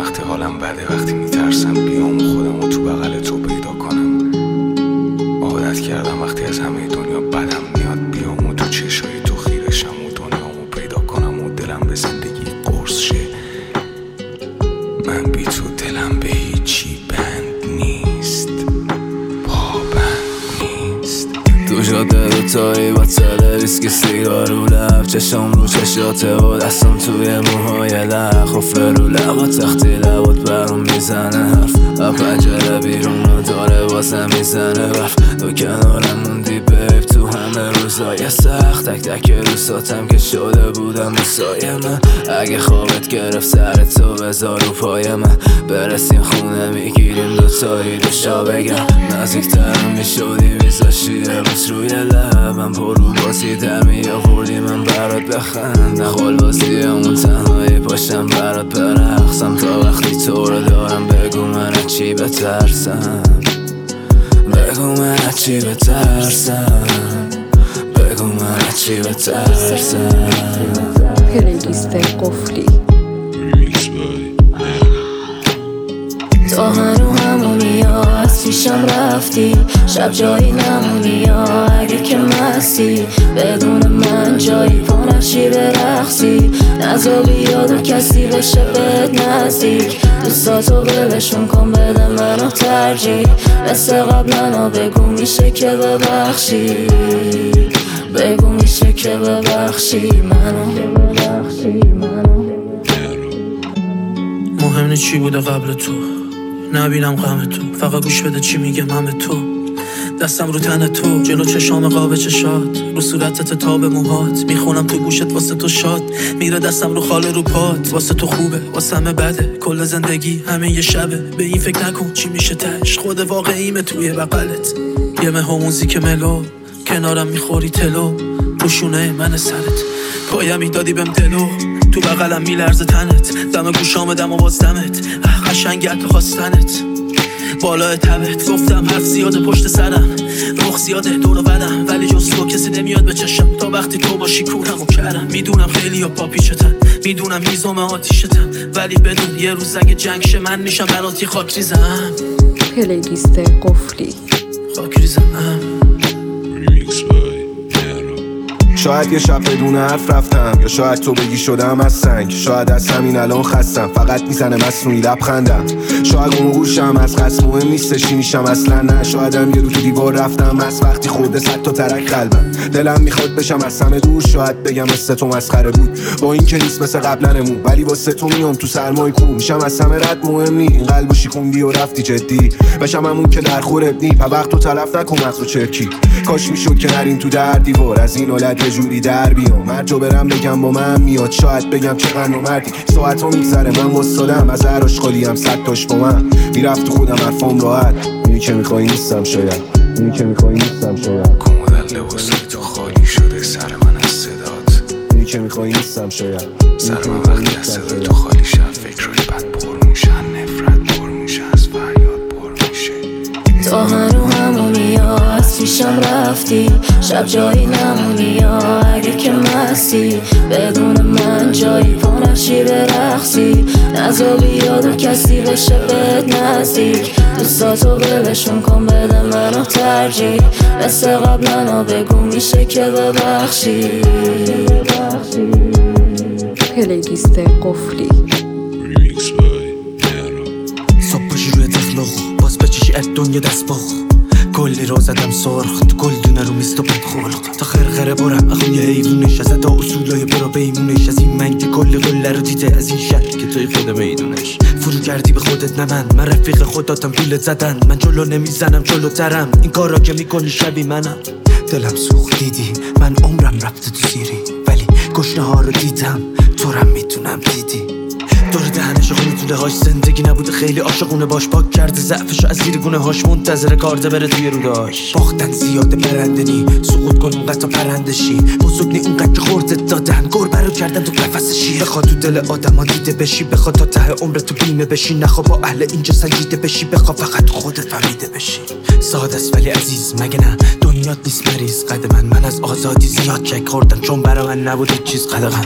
وقتی حالم بده، وقتی میترسم بیام و خودم رو تو بغل تو پیدا کنم. عادت کردم وقتی از همه دنیا بدم میاد بیام و تو چشای تو خیرشم و دنیامو پیدا کنم و دلم به زندگی قرص شه. من بی تو دلم به هیچی بند نیست، پابند نیست. تو جاده دوتایی با ریسک سیگار رو لب، چشم رو چشاته و دستم توی موهای لب، خفره رو لب و تختی لبات برام میزنه حرف و پنجره بیرون رو داره واسه میزنه برف. تو کنارم موندی بیب تو همه روزای سخت، تک تک روزاتم که شده بودم روزای من. اگه خوابت گرفت سر تو بذار رو پای من، برسیم خونه میگیریم دوتایی دوشا بگم. نزدیکترم میشدی میذاشتی بس روی لبم، پر رو بازی در میآوردی من برات بخندم. خال بازی همون تنهایی پاشم برات برقصم، تا وقتی تو رو دارم بگو من از چی بترسم، بگو من از چی بترسم، بگو من از چی بترسم. پلیلیست قفلی. تو هنو همونی ها از پیشم رفتی، شب جایی نمونی ها اگه که مستی، بدون من جایی پانشی برقصی، نزا بیاد و کسی بشه بهت نزدیک. دوستاتو ولشون کن بده منو ترجیح، مثل قبلنا بگو میشه که ببخشی، بگو میشه که ببخشی منو. مهم نیست چی بوده قبل تو، نبینم غم تو، فقط گوش بده چی میگم من به تو. دستم رو تن تو، جلو چشام قاب چشات، رو صورتت تا به موهات، میخونم تو گوشت واسه تو شاد، میره دستم رو خاله رو پات. واسه تو خوبه واسه همه بده، کل زندگی همه یه شبه، به این فکر نکن چی میشه تش، خود واقعیمه توی بغلت. یه مه موزیک ملو، کنارم میخوری تلو، پوشونه من سرت، پایمی دادی بهم دلو، تو بغلم میلرزه تنت، دم گوشام دم و باز دمت، قشنگی حتی خواستنت بالای تبت. گفتم حرف زیاده پشت سرم، رخ زیاده دور و بدم، ولی جز تو کسی نمیاد به چشم، تا وقتی تو باشی کورم و کرم. میدونم خیلی ها پاپیشتن، میدونم هیزم آتیشتن، ولی بدون یه روز اگه جنگ شه من میشم براتی خاک ریزم. پلیلیست قفلی. خاک ریزم. شاید یه شب بدون حرف رفتم، یا شاید تو بگی شدم از سنگ، شاید از همین الان خستم فقط میزنه مصنوعی لبخندم. شاید اون گوشم از قسم مهم نیستش چی میشم اصلا نه، شایدم یه رو تو دیوار رفتم از وقتی خورده 100 تا ترک قلبم. دلم میخواد بشم از همه دور، شاید بگم مثل تو مسخره بود، با این که نیست مثل قبلنمون، ولی واسه تو میام تو سرمای کو، میشم از همه رد مهم نی، این قلبو شیکوندی و رفتی جدی، بشم همون که در خورت نی، وقت تو تلف نکن مغزو چرکی. کاش میشد که نریم تو در دیوار، از این اولاد جوری در بیام، مرجو برم بگم با من میاد، شاید بگم چقدر مردی. ساعتو میگذره من واسادم از هر آشغالیم 100 تاش با من میرفت تو خودم حرفام راحت. اینی که میخوایی نیستم شاید، اینی که میخوایی نیستم شاید، کمدل لباسای تو خالی شده سر من از صدات، اینی که میخوایی نیستم شاید، سر من وقتی از صدای تو خالی شد فکرای بد پر میشن، نفرت پر میشه، از فریاد پر میشه. تو هنو همونی ها از پیشم رفتی، شب جایی نمونی ها اگه که مستی، بدون من جایی پانشی برقصی، نزا بیاد و کسی بشه بهت نزدیک. دوستاتو ولشون کن بده منو ترجیح، مثل قبلنا بگو میشه که ببخشی. پلیلیست قفلی. صبح باشی روی تخلق، باز بچشی از دنیا دست باخ، کلی رو زدم سرخ، تو گل دونه رو میست و بد خلق، تا خرخره برم اخوی حیوونش، از ادا اصولای برا بیمونش، از این من که کلی قله رو دیده، از این شهر که توی خود میدونش، فرو کردی به خودت نه من رفیق خوداتم گولت زدن، من جلو نمیزنم جلوترم، این کارا که میکنی شبی منم. دلم سوخت دیدی من عمرم رفته تو سیری، ولی گشنه ها رو دیدم تو رم میتونم دیدی، دور دهنش خونی توله هاش، زندگی نبوده خیلی عاشقونه باش، پاک کرده ضعفشو از زیر گونه هاش، منتظر کارده بره توی روداش. باختن زیاده برنده نی، سقوط کن اونقدر تا پرنده شی، بزرگ نی اونقدر که خورده دادن، گربه رو کردن تو قفس شیر. بخواد تو دل آدم ها دیده بشی، بخواد تا ته عمرت تو بیمه بشی، نخوا با اهل اینجا سنجیده بشی، بخواد فقط خودت فهمیده بشی. ساده است ولی عزیز مگه نه، دنیات نیست مریض قد من از آزادی زیاد چک خوردم، چون برا من نبود چیز قدغن.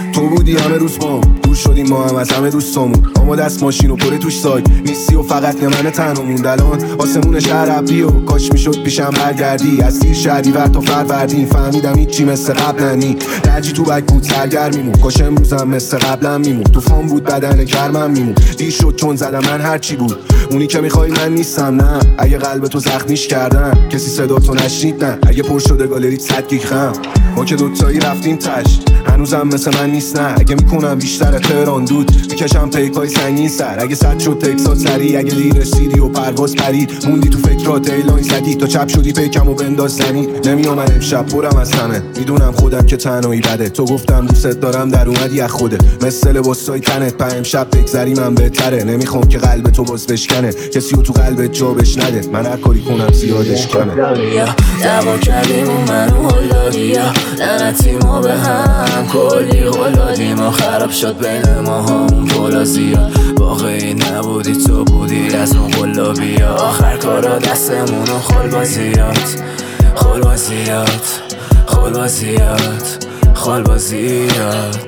تو بودی همه روز ما دور شدیم ما هم از همه دوستامون اما دست ماشین و پره توش ساگ نیستی و فقط من تنها موند الان آسمون شهر ابری و کاش میشد پیشم برگردی از دیر شهریور تا فروردین فهمیدم هیچی مثل قبل نی درجی تو بک بود سرگرم میمون کاش امروزم مثل قبلم میمون طوفان بود بدن گرمم میمون دیر شد چون زدم من هرچی بود اونی که میخوای من نیستم نه اگه قلب تو زخمیش کردم کسی صداتو نشنید نه اگه پر شده گالری 100 گیگ خم ما که دوتایی رفتیم تشت هنوزم مثل من نیست نه اگه میکنم بیشتر تهران دود میکشم پیکای سنگین سر اگه صد شد تکسات سری اگه دیر رسیدی و پرواز پرید موندی تو فکرات ایلاین زدی تا چپ شدی پیکم و بنداز زمین نمیام امشب پرم از همه میدونم خودم که تنهایی بده تو گفتم دوست دارم در اومدی از خوده مثل لباسای تنت په امشب بگذری من بهتره نمیخوام که قلب تو باز بشکنه کسی رو تو قلبت جا بش نده من هر کاری کنم زیادش کنه دعوا کردیم و منو هلادی لعنتی ما به هم کلی هلادیم و خراب شد بین ما همون پلازیا واقعی نبودی تو بودی از اون قلابی آخر کارا دستمون و خلبازیات خلبازیات خلبازیات خلبازیات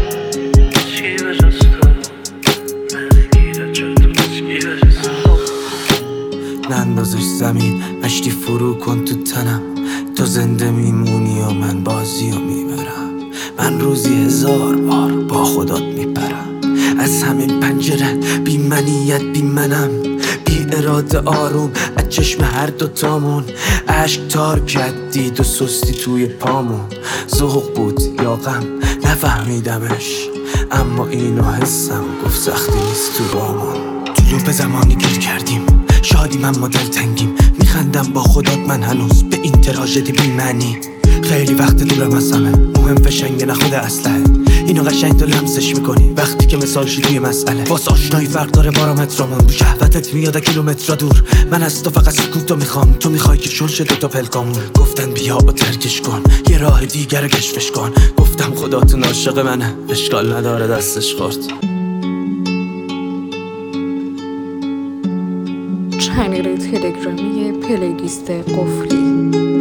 نندازش زمین مشتی فرو کن تو تنم تو زنده میمونی و من بازی رو میبرم من روزی 1000 بار با خودت میپرم از همین پنجره بی منیت بی منم بی اراده آروم از چشم هر دوتامون عشق تار کردید و سستی توی پامون ذوق بود یا غم نفهمیدمش اما اینو حسم گفت سختی نیست تو بامون تو لوپ زمانی گیر کردیم شادیم اما دلتنگیم میخندم با خودت من هنوز به این تراژدی بی معنی خیلی وقت دورم از همه مهم فشنگ نخوده اسلحه اینو قشنگ تو لمسش میکنی وقتی که مثال شی توی مسئله واس آشنایی فرق داره بارامترامون رو شهوتت میاد کیلومتر دور من از تو فقط سکوتو میخوام تو میخوای که شل شده تا پلکامون گفتن بیا و ترکش کن یه راه دیگر کشفش کن گفتم خداتون عاشق منه اشکال نداره دستش خورد چنل تلگرامی پلیلیست قفلی